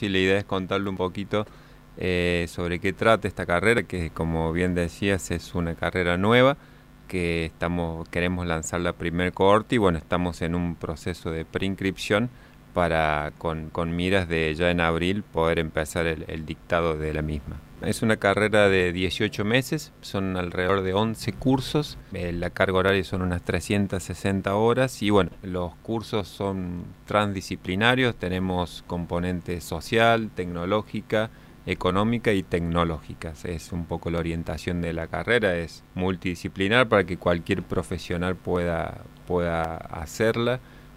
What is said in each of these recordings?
y la idea es contarle un poquito sobre qué trata esta carrera, que como bien decías es una carrera nueva, que queremos lanzar la primer cohorte y bueno, estamos en un proceso de preinscripción para con miras de ya en abril poder empezar el dictado de la misma. Es una carrera de 18 meses, son alrededor de 11 cursos, la carga horaria son unas 360 horas y bueno, los cursos son transdisciplinarios, tenemos componente social, tecnológica, económica y tecnológicas. Es un poco la orientación de la carrera, es multidisciplinar para que cualquier profesional pueda hacerla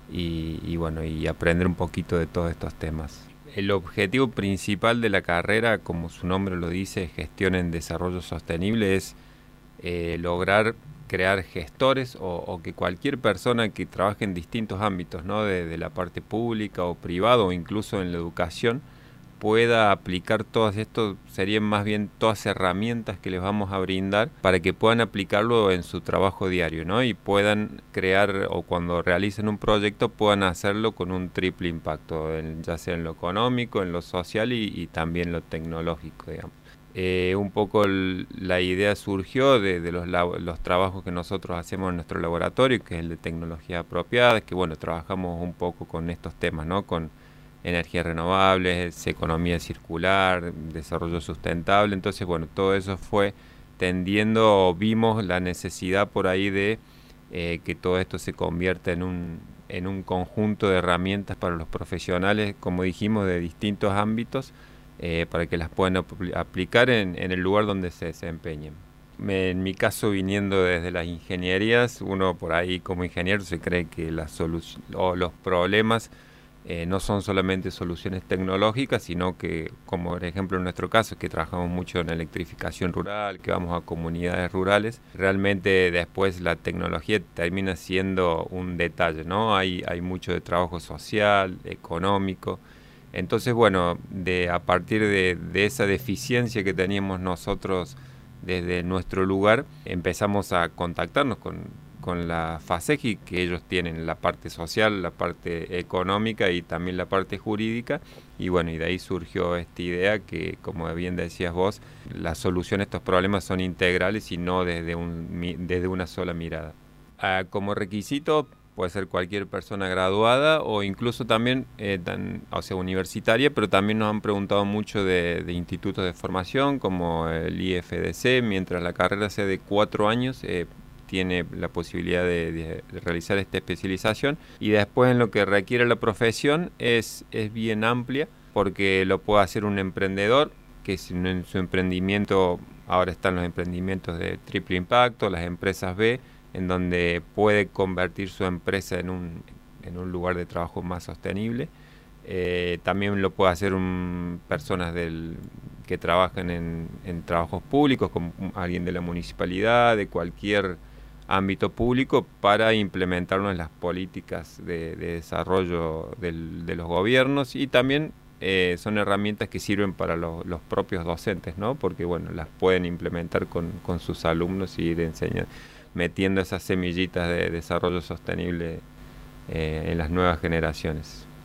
y bueno, y aprender un poquito de todos estos temas. El objetivo principal de la carrera, como su nombre lo dice, gestión en desarrollo sostenible, es lograr crear gestores o que cualquier persona que trabaje en distintos ámbitos, ¿no? De la parte pública o privada o incluso en la educación, pueda aplicar todas esto, serían más bien todas herramientas que les vamos a brindar para que puedan aplicarlo en su trabajo diario, ¿no? Y puedan crear o cuando realicen un proyecto puedan hacerlo con un triple impacto, ya sea en lo económico, en lo social y también lo tecnológico, digamos. Un poco la idea surgió de los trabajos que nosotros hacemos en nuestro laboratorio, que es el de tecnologías apropiadas, que bueno, trabajamos un poco con estos temas, ¿no? Con energías renovables, economía circular, desarrollo sustentable. Entonces, bueno, todo eso fue tendiendo, vimos la necesidad por ahí de que todo esto se convierta en un conjunto de herramientas para los profesionales, como dijimos, de distintos ámbitos, para que las puedan aplicar en el lugar donde se desempeñen. En mi caso, viniendo desde las ingenierías, uno por ahí como ingeniero se cree que los problemas no son solamente soluciones tecnológicas, sino que, como por ejemplo en nuestro caso, que trabajamos mucho en electrificación rural, que vamos a comunidades rurales, realmente después la tecnología termina siendo un detalle, ¿no? Hay mucho de trabajo social, económico. Entonces, bueno, a partir de esa deficiencia que teníamos nosotros desde nuestro lugar, empezamos a contactarnos con la FASEGI, que ellos tienen la parte social, la parte económica y también la parte jurídica. Y bueno, y de ahí surgió esta idea que, como bien decías vos, la solución a estos problemas son integrales y no desde una sola mirada. Como requisito puede ser cualquier persona graduada o incluso también, o sea, universitaria, pero también nos han preguntado mucho de institutos de formación como el IFDC, mientras la carrera sea de 4 años, tiene la posibilidad de realizar esta especialización y después en lo que requiere la profesión es bien amplia porque lo puede hacer un emprendedor que en su emprendimiento, ahora están los emprendimientos de triple impacto, las empresas B, en donde puede convertir su empresa en un lugar de trabajo más sostenible. También lo puede hacer personas que trabajan en trabajos públicos, como alguien de la municipalidad, de cualquier ámbito público, para implementarlo en las políticas de desarrollo de los gobiernos y también son herramientas que sirven para los propios docentes, ¿no? Porque bueno, las pueden implementar con sus alumnos y ir enseñando, metiendo esas semillitas de desarrollo sostenible en las nuevas generaciones.